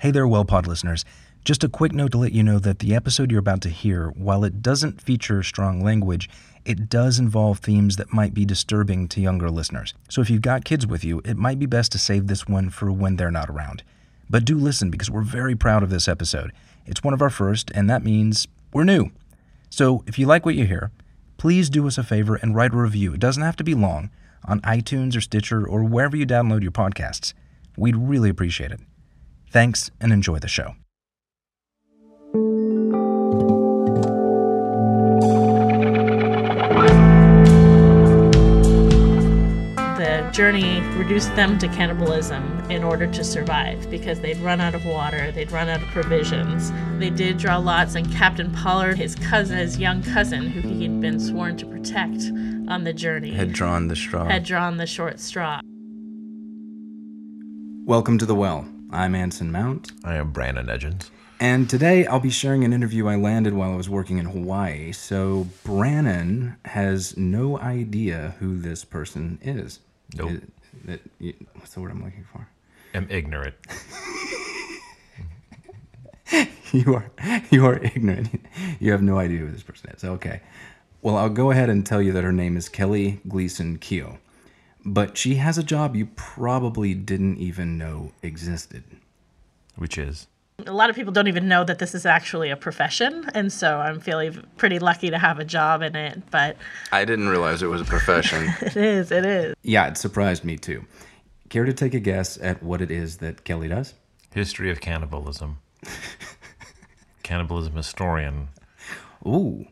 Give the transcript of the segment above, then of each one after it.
Hey there, WellPod listeners. Just a quick note to let you know that the episode you're about to hear, while it doesn't feature strong language, it does involve themes that might be disturbing to younger listeners. So if you've got kids with you, it might be best to save this one for when they're not around. But do listen because we're very proud of this episode. It's one of our first, and that means we're new. So if you like what you hear, please do us a favor and write a review. It doesn't have to be long, on iTunes or Stitcher or wherever you download your podcasts. We'd really appreciate it. Thanks, and enjoy the show. The journey reduced them to cannibalism in order to survive because they'd run out of water, they'd run out of provisions. They did draw lots, and Captain Pollard, his young cousin, who he'd been sworn to protect on the journey, Had drawn the short straw. Welcome to The Well. I'm Anson Mount. I am Brandon Edgens. And today I'll be sharing an interview I landed while I was working in Hawaii. So Brannon has no idea who this person is. Nope. What's the word I'm looking for? I'm ignorant. You are ignorant. You have no idea who this person is. Okay. Well, I'll go ahead and tell you that her name is Kelly Gleason Keough. But she has a job you probably didn't even know existed. Which is? A lot of people don't even know that this is actually a profession, and so I'm feeling pretty lucky to have a job in it, but... I didn't realize it was a profession. It is. Yeah, it surprised me too. Care to take a guess at what it is that Kelly does? History of cannibalism. Cannibalism historian. Ooh.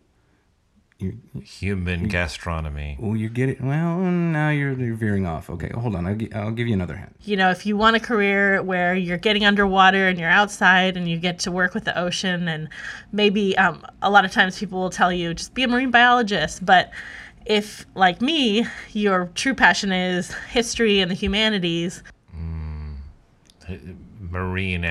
Human gastronomy. Oh, you get it. Well, now you're veering off. Okay, hold on. I'll give you another hint. You know, if you want a career where you're getting underwater and you're outside and you get to work with the ocean, and maybe a lot of times people will tell you just be a marine biologist, but if, like me, your true passion is history and the humanities. Marine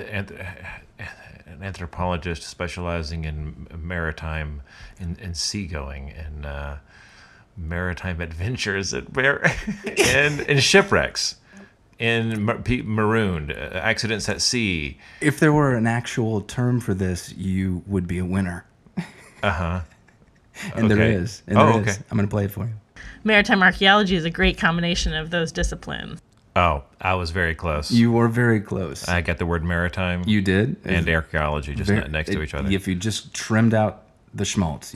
an anthropologist specializing in maritime and seagoing and maritime adventures and shipwrecks and marooned accidents at sea. If there were an actual term for this, you would be a winner. Uh-huh. And okay. there is. And there there is. is. I'm going to play it for you. Maritime archaeology is a great combination of those disciplines. Oh, I was very close. You were very close. I got the word maritime. You did? And archaeology just next to each other. If you just trimmed out the schmaltz.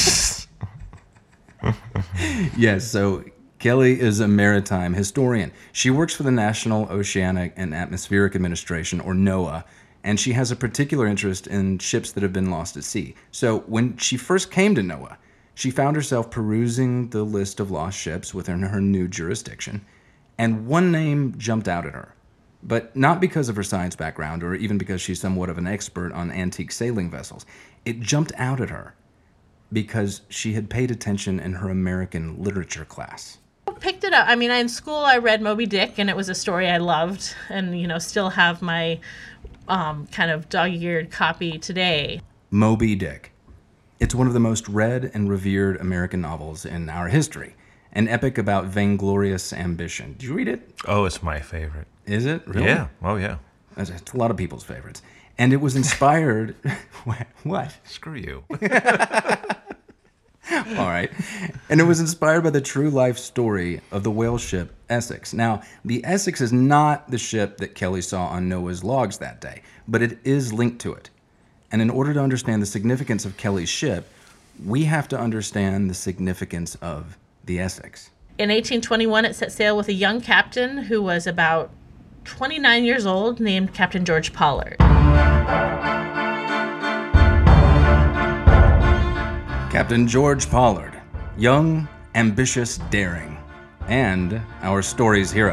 Yes, so Kelly is a maritime historian. She works for the National Oceanic and Atmospheric Administration, or NOAA, and she has a particular interest in ships that have been lost at sea. So when she first came to NOAA, she found herself perusing the list of lost ships within her new jurisdiction, and one name jumped out at her. But not because of her science background or even because she's somewhat of an expert on antique sailing vessels. It jumped out at her because she had paid attention in her American literature class. I picked it up. I mean, in school I read Moby Dick, and it was a story I loved, and, you know, still have my kind of dog-eared copy today. Moby Dick. It's one of the most read and revered American novels in our history. An epic about vainglorious ambition. Did you read it? Oh, it's my favorite. Is it? Really? Yeah. Oh, yeah. It's a lot of people's favorites. And it was inspired... What? Screw you. All right. And it was inspired by the true life story of the whale ship Essex. Now, the Essex is not the ship that Kelly saw on Noah's logs that day, but it is linked to it. And in order to understand the significance of Kelly's ship, we have to understand the significance of the Essex. In 1821, it set sail with a young captain who was about 29 years old, named Captain George Pollard. Captain George Pollard, young, ambitious, daring, and our story's hero.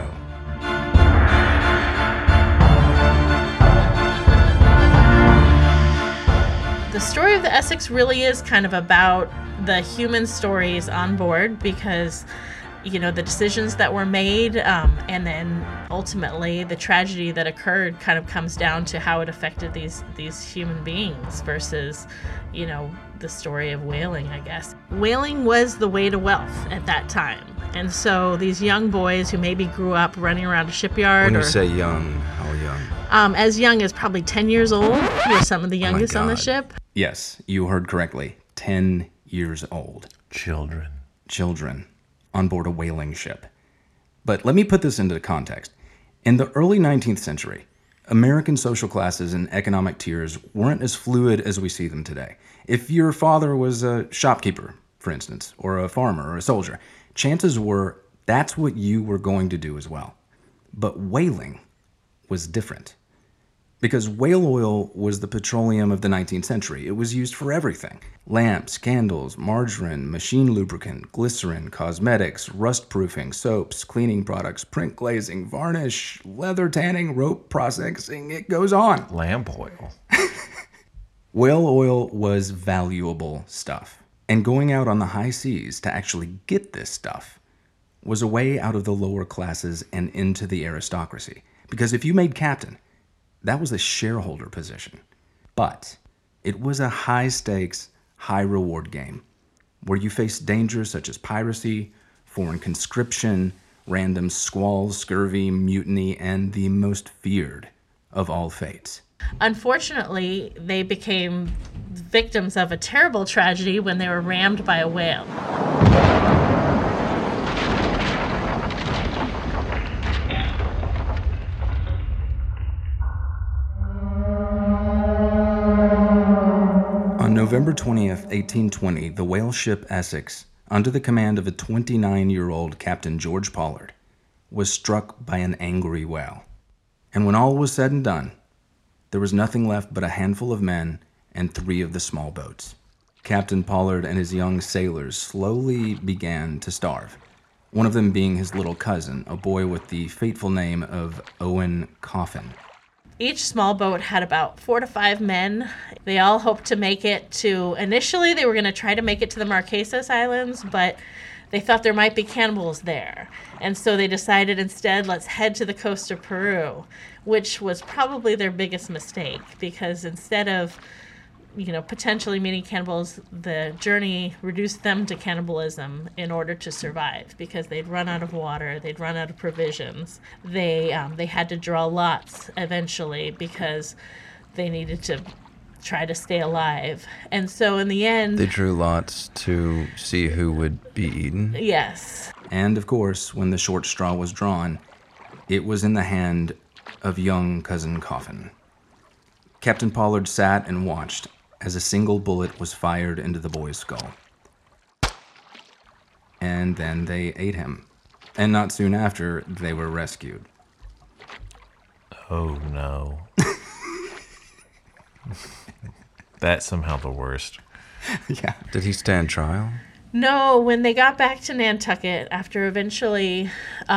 The story of the Essex really is kind of about the human stories on board because, you know, the decisions that were made and then ultimately the tragedy that occurred kind of comes down to how it affected these human beings versus, you know, the story of whaling, I guess. Whaling was the way to wealth at that time. And so these young boys who maybe grew up running around a shipyard. When you say young, how young? As young as probably 10 years old were some of the youngest on the God. ship. Yes, you heard correctly. 10 years old. Children on board a whaling ship. But let me put this into context. In the early 19th century, American social classes and economic tiers weren't as fluid as we see them today. If your father was a shopkeeper, for instance, or a farmer or a soldier, chances were that's what you were going to do as well. But whaling was different. Because whale oil was the petroleum of the 19th century. It was used for everything. Lamps, candles, margarine, machine lubricant, glycerin, cosmetics, rust proofing, soaps, cleaning products, print glazing, varnish, leather tanning, rope processing, it goes on. Lamp oil. Whale oil was valuable stuff. And going out on the high seas to actually get this stuff was a way out of the lower classes and into the aristocracy. Because if you made captain, that was a shareholder position. But it was a high-stakes, high-reward game where you faced dangers such as piracy, foreign conscription, random squalls, scurvy, mutiny, and the most feared of all fates. Unfortunately, they became victims of a terrible tragedy when they were rammed by a whale. On November 20th, 1820, the whale ship Essex, under the command of a 29-year-old Captain George Pollard, was struck by an angry whale. And when all was said and done, there was nothing left but a handful of men and 3 of the small boats. Captain Pollard and his young sailors slowly began to starve, one of them being his little cousin, a boy with the fateful name of Owen Coffin. Each small boat had about 4 to 5 men. They all hoped to make it to, initially they were going to try to make it to the Marquesas Islands, but they thought there might be cannibals there. And so they decided instead, let's head to the coast of Peru, which was probably their biggest mistake, because instead of, potentially meeting cannibals, the journey reduced them to cannibalism in order to survive, because they'd run out of water, they'd run out of provisions. They had to draw lots eventually because they needed to try to stay alive. And so in the end, They drew lots to see who would be eaten. yes. And of course, when the short straw was drawn, it was in the hand of young Cousin Coffin. Captain Pollard sat and watched as a single bullet was fired into the boy's skull. And then they ate him. And not soon after, they were rescued. Oh, no. That's somehow the worst. Yeah. Did he stand trial? No, when they got back to Nantucket, after eventually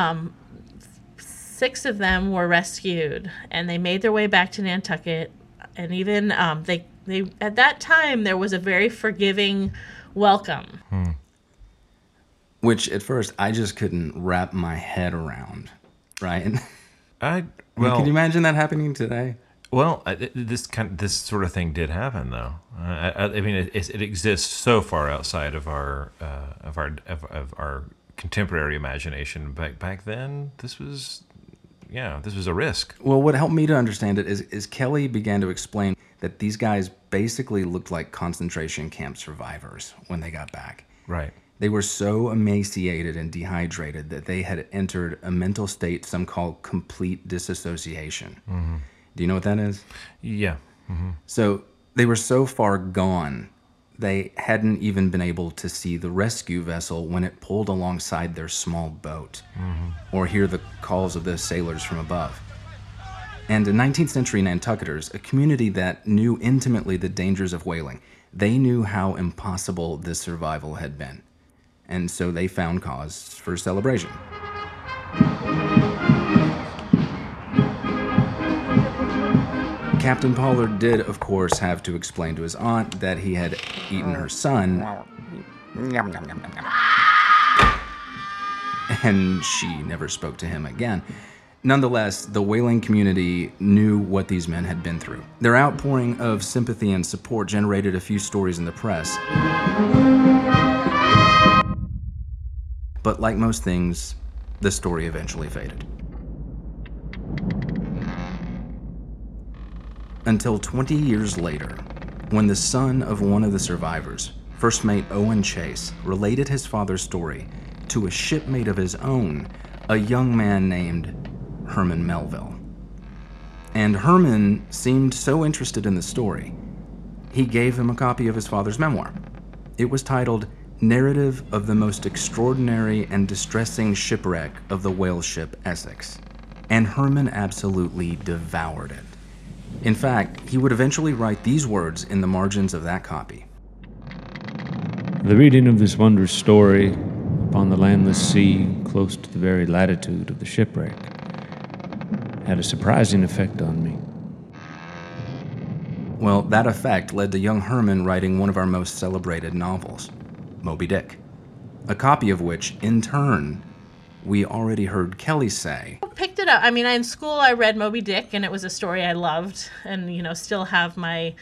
6 of them were rescued, and they made their way back to Nantucket, and even they at that time there was a very forgiving welcome. Which at first I just couldn't wrap my head around, right? Can you imagine that happening today? Well, this sort of thing did happen, though. I mean, it exists so far outside of our contemporary imagination. Back then, this was a risk. Well, what helped me to understand it is Kelly began to explain that these guys basically looked like concentration camp survivors when they got back. Right. They were so emaciated and dehydrated that they had entered a mental state some call complete disassociation. Mm-hmm. Do you know what that is? Yeah. Mm-hmm. So they were so far gone, they hadn't even been able to see the rescue vessel when it pulled alongside their small boat, or hear the calls of the sailors from above. And in 19th century Nantucketers, a community that knew intimately the dangers of whaling, they knew how impossible this survival had been. And so they found cause for celebration. Captain Pollard did, of course, have to explain to his aunt that he had eaten her son, and she never spoke to him again. Nonetheless, the whaling community knew what these men had been through. Their outpouring of sympathy and support generated a few stories in the press. But like most things, the story eventually faded. Until 20 years later, when the son of one of the survivors, First Mate Owen Chase, related his father's story to a shipmate of his own, a young man named Herman Melville. And Herman seemed so interested in the story, he gave him a copy of his father's memoir. It was titled Narrative of the Most Extraordinary and Distressing Shipwreck of the Whale Ship Essex. And Herman absolutely devoured it. In fact, he would eventually write these words in the margins of that copy. The reading of this wondrous story upon the landless sea, close to the very latitude of the shipwreck, had a surprising effect on me. Well, that effect led to young Herman writing one of our most celebrated novels, Moby Dick, a copy of which, in turn, we already heard Kelly say. Picked it up. I mean, in school I read Moby Dick, and it was a story I loved, and still have my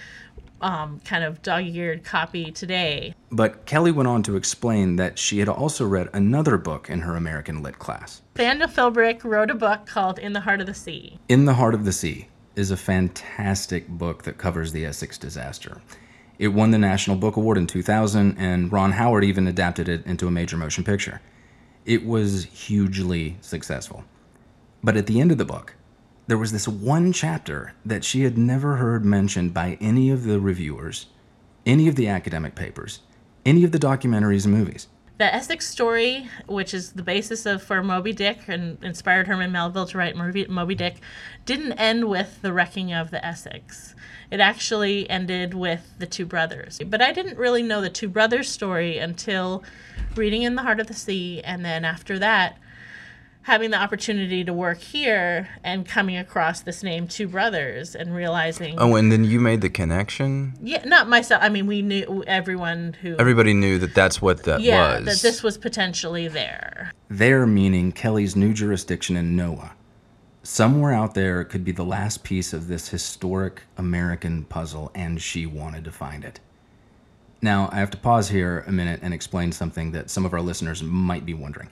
kind of dog-eared copy today. But Kelly went on to explain that she had also read another book in her American Lit class. Nathaniel Philbrick wrote a book called In the Heart of the Sea. In the Heart of the Sea is a fantastic book that covers the Essex disaster. It won the National Book Award in 2000, and Ron Howard even adapted it into a major motion picture. It was hugely successful. But at the end of the book, there was this one chapter that she had never heard mentioned by any of the reviewers, any of the academic papers, any of the documentaries and movies. The Essex story, which is the basis for Moby Dick and inspired Herman Melville to write Moby Dick, didn't end with the wrecking of the Essex. It actually ended with the two brothers. But I didn't really know the two brothers story until reading In the Heart of the Sea, and then after that, having the opportunity to work here and coming across this name Two Brothers and realizing... Oh, and then you made the connection? Yeah, not myself. I mean, we knew Everybody knew that that's what that was. Yeah, that this was potentially there. There meaning Kelly's new jurisdiction in NOAA. Somewhere out there could be the last piece of this historic American puzzle, and she wanted to find it. Now, I have to pause here a minute and explain something that some of our listeners might be wondering.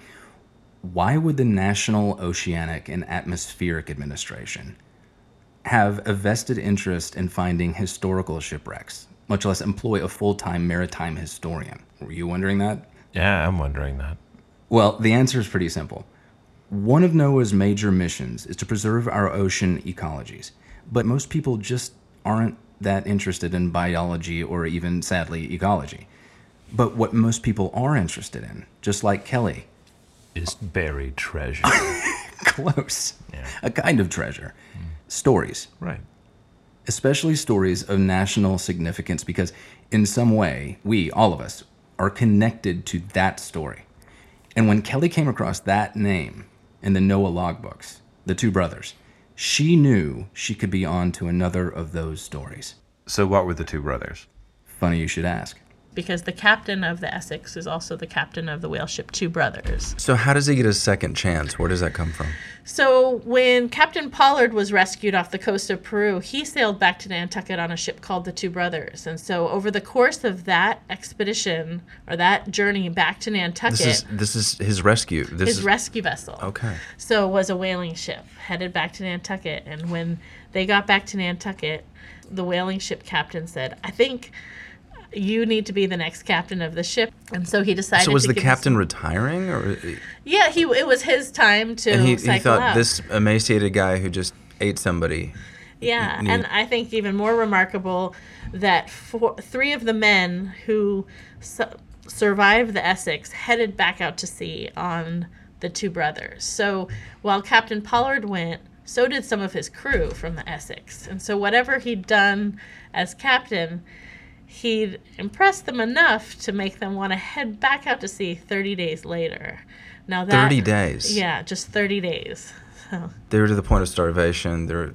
Why would the National Oceanic and Atmospheric Administration have a vested interest in finding historical shipwrecks, much less employ a full-time maritime historian? Were you wondering that? Yeah, I'm wondering that. Well, the answer is pretty simple. One of NOAA's major missions is to preserve our ocean ecologies, but most people just aren't that interested in biology or even, sadly, ecology. But what most people are interested in, just like Kelly, Is buried treasure. close, Yeah. a kind of treasure, stories, Right. especially stories of national significance, because in some way, we, all of us, are connected to that story. And when Kelly came across that name in the NOAA logbooks, the Two Brothers, she knew she could be on to another of those stories. So what were the two brothers? Funny you should ask. Because the captain of the Essex is also the captain of the whale ship Two Brothers. So how does he get a second chance? Where does that come from? So when Captain Pollard was rescued off the coast of Peru, he sailed back to Nantucket on a ship called the Two Brothers. And so over the course of that expedition, or that journey back to Nantucket... This is his rescue. His rescue vessel. Okay. So it was a whaling ship headed back to Nantucket. And when they got back to Nantucket, the whaling ship captain said, I think you need to be the next captain of the ship. And so he decided So was to the give captain retiring? Or Yeah, it was his time to and he cycle thought out. this emaciated guy who just ate somebody. Yeah, needed- and I think even more remarkable that three of the men who survived the Essex headed back out to sea on the Two Brothers. So while Captain Pollard went, so did some of his crew from the Essex. And so whatever he'd done as captain, he'd impressed them enough to make them want to head back out to sea 30 days later. Now that 30 days? Yeah, just 30 days. So They're to the point of starvation. They're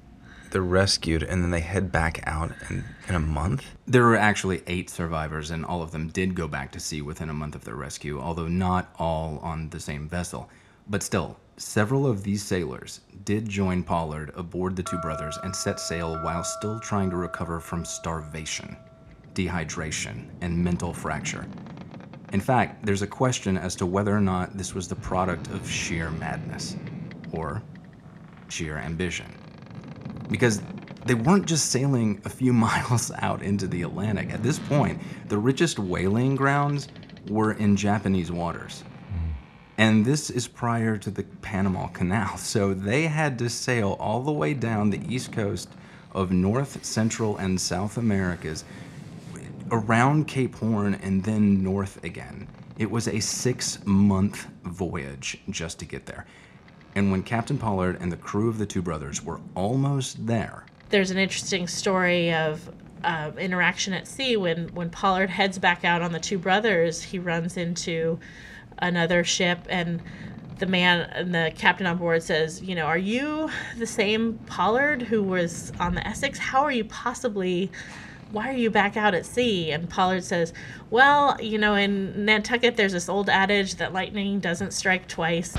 rescued, and then they head back out in a month? There were actually 8 survivors, and all of them did go back to sea within a month of their rescue, although not all on the same vessel. But still, several of these sailors did join Pollard aboard the Two Brothers and set sail while still trying to recover from starvation, dehydration, and mental fracture. In fact, there's a question as to whether or not this was the product of sheer madness or sheer ambition. Because They weren't just sailing a few miles out into the Atlantic. At this point, the richest whaling grounds were in Japanese waters. And this is prior to the Panama Canal. So they had to sail all the way down the east coast of North, Central, and South Americas, around Cape Horn, and then north again. It was a 6-month voyage just to get there. And when Captain Pollard and the crew of the Two Brothers were almost there, there's an interesting story of interaction at sea. When Pollard heads back out on the Two Brothers, he runs into another ship, and the captain on board says, are you the same Pollard who was on the Essex? Why are you back out at sea? And Pollard says, well, in Nantucket there's this old adage that lightning doesn't strike twice.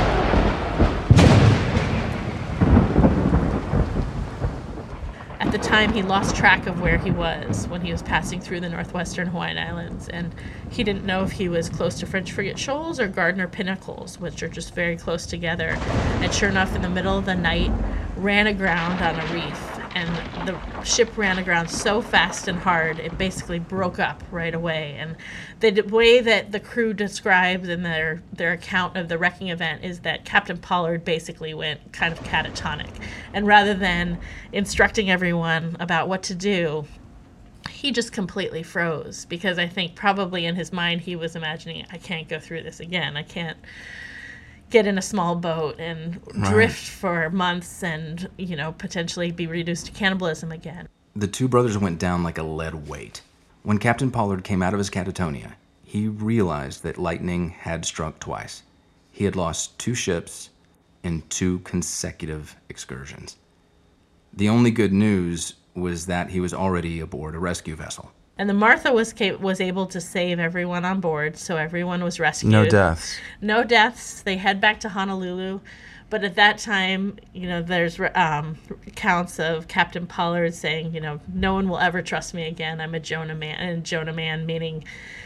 At the time, he lost track of where he was when he was passing through the northwestern Hawaiian Islands, and he didn't know if he was close to French Frigate Shoals or Gardner Pinnacles, which are just very close together. And sure enough, in the middle of the night, ran aground on a reef, and the ship ran aground so fast and hard, it basically broke up right away. And the way that the crew described in their account of the wrecking event is that Captain Pollard basically went kind of catatonic. And rather than instructing everyone about what to do, he just completely froze, because I think probably in his mind he was imagining, I can't go through this again. I can't get in a small boat and drift for months and, potentially be reduced to cannibalism again. the Two Brothers went down like a lead weight. When Captain Pollard came out of his catatonia, he realized that lightning had struck twice. He had lost 2 ships in 2 consecutive excursions. The only good news was that he was already aboard a rescue vessel. And the Martha was able to save everyone on board, so everyone was rescued. No deaths. No deaths. They head back to Honolulu. But at that time, there's accounts of Captain Pollard saying, no one will ever trust me again. I'm a Jonah man. And Jonah man meaning,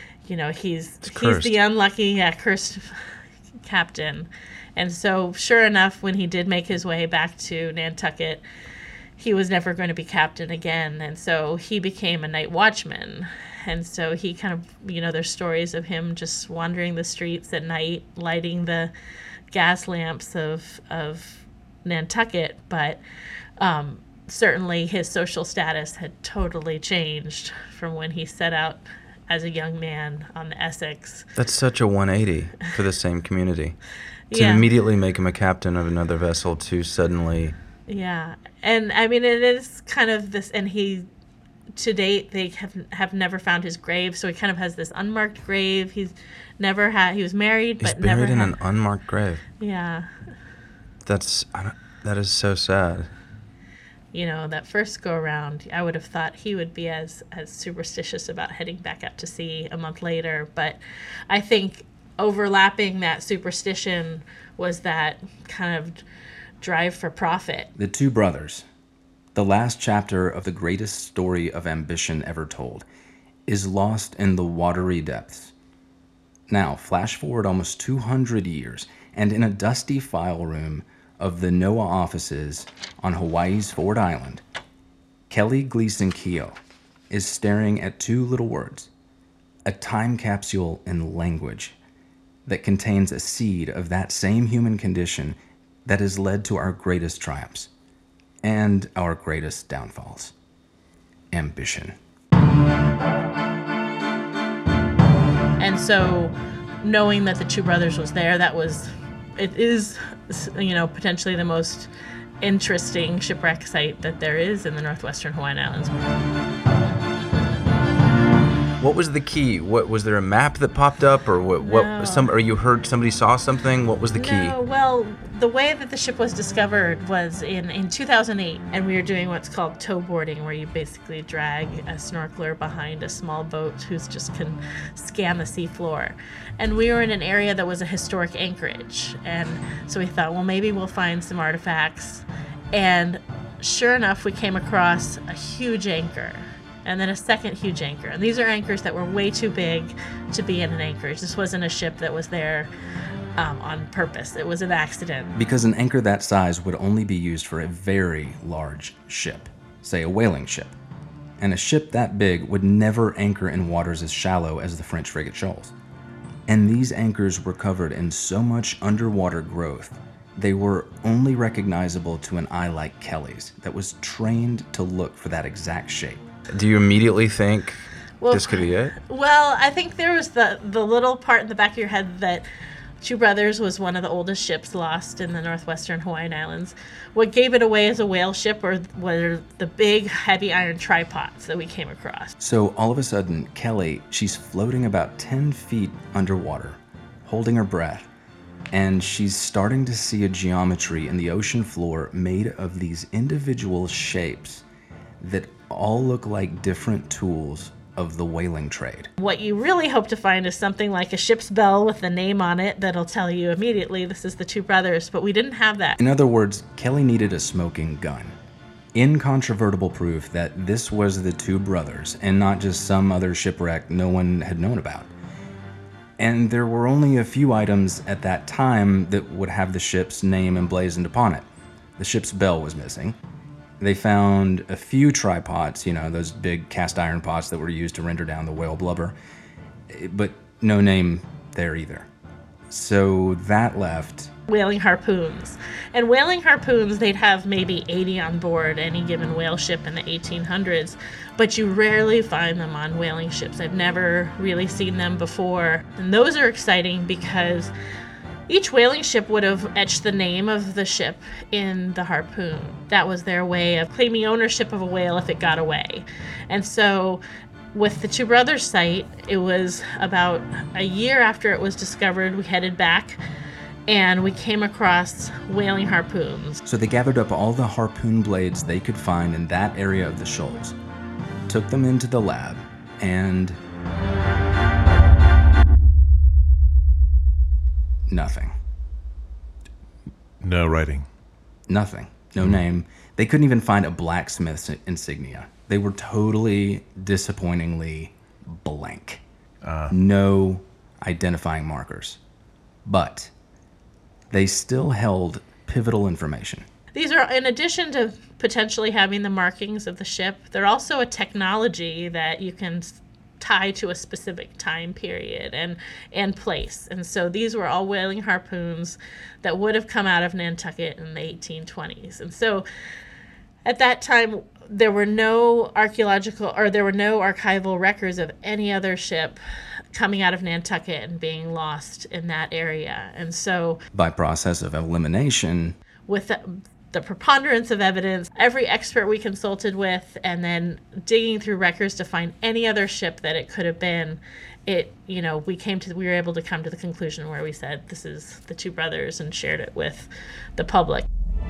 he's the unlucky, cursed captain. And so sure enough, when he did make his way back to Nantucket, he was never going to be captain again. And so he became a night watchman. And so he kind of, there's stories of him just wandering the streets at night, lighting the gas lamps of Nantucket. But certainly his social status had totally changed from when he set out as a young man on the Essex. That's such a 180 for the same community. To Yeah. immediately make him a captain of another vessel to suddenly... Yeah, and I mean it is kind of this, and he, to date, they have never found his grave, so he kind of has this unmarked grave. He was married, He's but never buried in had, an unmarked grave. yeah. That is so sad. That first go around, I would have thought he would be as superstitious about heading back out to sea a month later, but I think overlapping that superstition was that kind of drive for profit. The Two Brothers, the last chapter of the greatest story of ambition ever told, is lost in the watery depths. Now, flash forward almost 200 years, and in a dusty file room of the NOAA offices on Hawaii's Ford Island, Kelly Gleason Keough is staring at 2 little words, a time capsule in language that contains a seed of that same human condition that has led to our greatest triumphs and our greatest downfalls. Ambition. And so knowing that the Two Brothers was there, it is potentially the most interesting shipwreck site that there is in the northwestern Hawaiian Islands. What was the key? What was there a map that popped up, or what? No. Or you heard somebody saw something? What was the key? No, well, the way that the ship was discovered was in 2008, and we were doing what's called tow boarding, where you basically drag a snorkeler behind a small boat who just can scan the seafloor. And we were in an area that was a historic anchorage, and so we thought, well, maybe we'll find some artifacts. And sure enough, we came across a huge anchor. And then a second huge anchor. And these are anchors that were way too big to be in an anchorage. This wasn't a ship that was there on purpose. It was an accident. Because an anchor that size would only be used for a very large ship. say a whaling ship. And a ship that big would never anchor in waters as shallow as the French frigate Shoals. And these anchors were covered in so much underwater growth, they were only recognizable to an eye like Kelly's that was trained to look for that exact shape. Do you immediately think Well, this could be it? Well, I think there was the little part in the back of your head that Two Brothers was one of the oldest ships lost in the northwestern Hawaiian Islands. What gave it away as a whale ship were the big heavy iron tripods that we came across. So all of a sudden, Kelly, she's floating about 10 feet underwater, holding her breath, and she's starting to see a geometry in the ocean floor made of these individual shapes that all look like different tools of the whaling trade. What you really hope to find is something like a ship's bell with the name on it that'll tell you immediately this is the Two Brothers, but we didn't have that. In other words, Kelly needed a smoking gun. Incontrovertible proof that this was the Two Brothers and not just some other shipwreck no one had known about. And there were only a few items at that time that would have the ship's name emblazoned upon it. The ship's bell was missing. They found a few tripods, those big cast iron pots that were used to render down the whale blubber, but no name there either. So that left Whaling harpoons. And whaling harpoons, they'd have maybe 80 on board any given whale ship in the 1800s, but you rarely find them on whaling ships. I've never really seen them before. And those are exciting because each whaling ship would have etched the name of the ship in the harpoon. That was their way of claiming ownership of a whale if it got away. And so with the Two Brothers site, it was about a year after it was discovered, we headed back and we came across whaling harpoons. So they gathered up all the harpoon blades they could find in that area of the shoals, took them into the lab, and nothing. No writing. Nothing. No name. They couldn't even find a blacksmith's insignia. They were totally, disappointingly blank. No identifying markers. But they still held pivotal information. These are, in addition to potentially having the markings of the ship, they're also a technology that you can tie to a specific time period and place. And so these were all whaling harpoons that would have come out of Nantucket in the 1820s. And so at that time, there were no archival records of any other ship coming out of Nantucket and being lost in that area. And so by process of elimination, with the preponderance of evidence, every expert we consulted with, and then digging through records to find any other ship that it could have been, we were able to come to the conclusion where we said this is the Two Brothers and shared it with the public.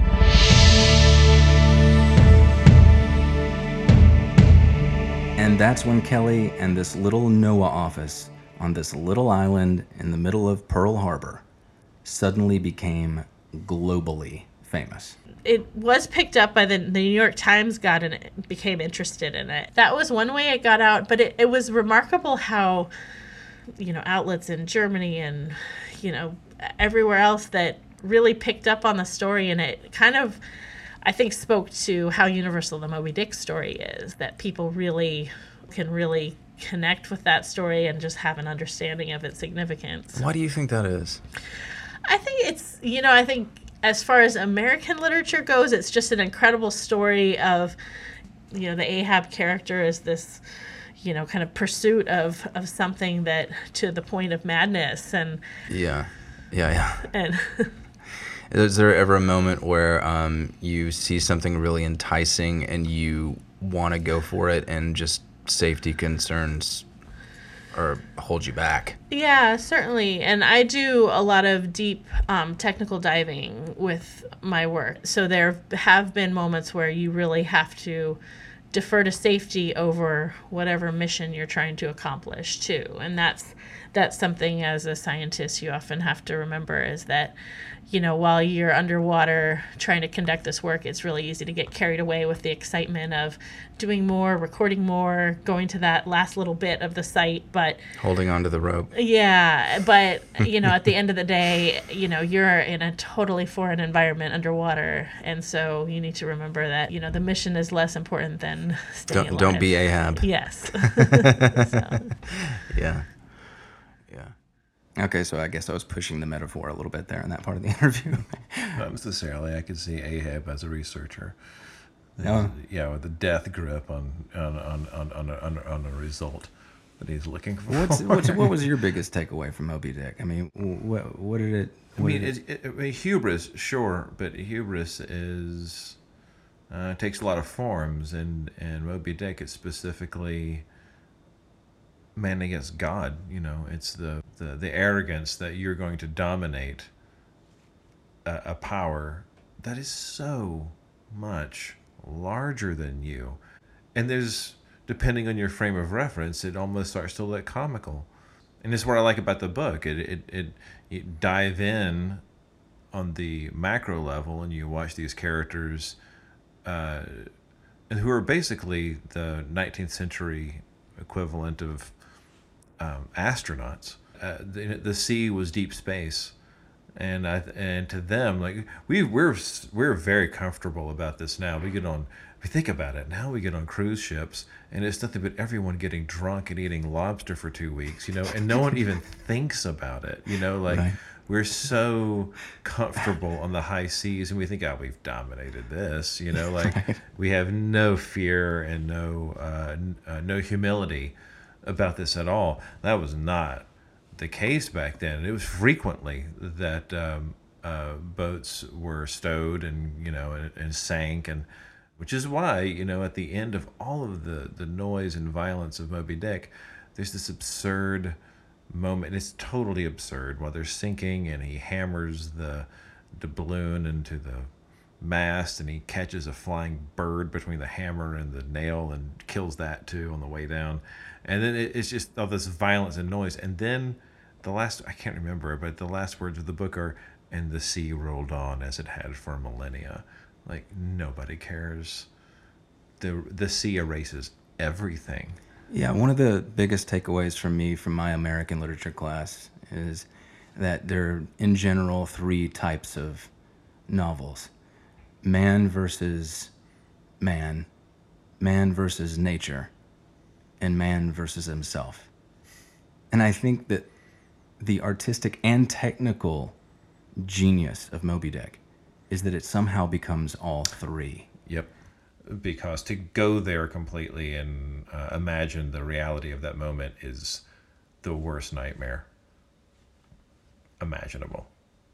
And that's when Kelly and this little NOAA office on this little island in the middle of Pearl Harbor suddenly became globally famous. It was picked up by the New York Times, became interested in it. That was one way it got out, but it was remarkable how, outlets in Germany and, everywhere else that really picked up on the story, and it kind of, I think, spoke to how universal the Moby Dick story is, that people can really connect with that story and just have an understanding of its significance. Why do you think that is? I think it's, I think as far as American literature goes, it's just an incredible story of, the Ahab character is this, kind of pursuit of something that to the point of madness. And Yeah. And Is there ever a moment where you see something really enticing and you want to go for it and just safety concerns or hold you back? Yeah, certainly. And I do a lot of deep technical diving with my work. So there have been moments where you really have to defer to safety over whatever mission you're trying to accomplish too. And that's something as a scientist you often have to remember, is that, while you're underwater trying to conduct this work, it's really easy to get carried away with the excitement of doing more, recording more, going to that last little bit of the site, but Holding onto the rope. yeah, but at the end of the day, you're in a totally foreign environment underwater, and so you need to remember that the mission is less important than staying alive. Don't be Ahab. Yes. So. Yeah. Okay, so I guess I was pushing the metaphor a little bit there in that part of the interview. Not necessarily. I could see Ahab as a researcher. Oh. Yeah, with the death grip on a result that he's looking for. What was your biggest takeaway from Moby Dick? I mean, what did it? Hubris, sure, but hubris is takes a lot of forms, and Moby Dick is specifically man against God. It's the arrogance that you're going to dominate a power that is so much larger than you, and there's, depending on your frame of reference, it almost starts to look comical. And it's what I like about the book. It dive in on the macro level, and you watch these characters who are basically the 19th century equivalent of astronauts. The sea was deep space, and to them, like, we're very comfortable about this now. We think about it now. We get on cruise ships, and it's nothing but everyone getting drunk and eating lobster for 2 weeks, and no one even thinks about it. Right. We're so comfortable on the high seas, and we think, we've dominated this. Right. We have no fear and no humility about this at all. That was not the case back then. It was frequently that boats were stowed and sank, and which is why at the end of all of the noise and violence of Moby Dick, there's this absurd moment. It's totally absurd while they're sinking, and he hammers the balloon into the mast, and he catches a flying bird between the hammer and the nail and kills that too on the way down. And then it's just all this violence and noise. And then I can't remember, but the last words of the book are, "And the sea rolled on as it had for millennia." Like, nobody cares. The sea erases everything. Yeah, one of the biggest takeaways from me from my American literature class is that there are, in general, 3 types of novels: man versus man, man versus nature, and man versus himself. And I think that the artistic and technical genius of Moby Dick is that it somehow becomes all 3. Yep. Because to go there completely and imagine the reality of that moment is the worst nightmare imaginable.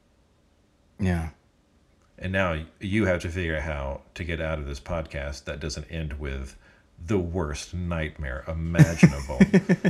Yeah. And now you have to figure out how to get out of this podcast that doesn't end with the worst nightmare imaginable.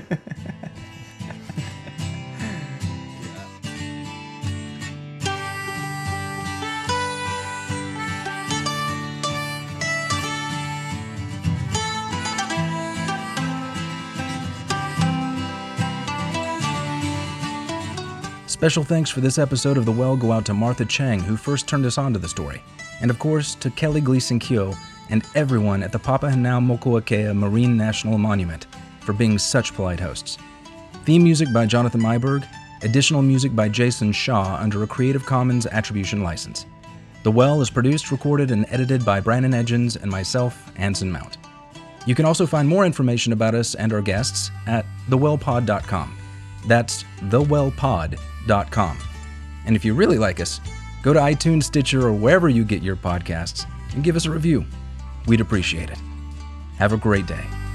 Special thanks for this episode of The Well go out to Martha Chang, who first turned us on to the story. And of course, to Kelly Gleason Kyo and everyone at the Papahanaumokuakea Marine National Monument for being such polite hosts. Theme music by Jonathan Myberg, additional music by Jason Shaw under a Creative Commons Attribution License. The Well is produced, recorded, and edited by Brandon Edgens and myself, Anson Mount. You can also find more information about us and our guests at thewellpod.com. That's thewellpod.com. And if you really like us, go to iTunes, Stitcher, or wherever you get your podcasts and give us a review. We'd appreciate it. Have a great day.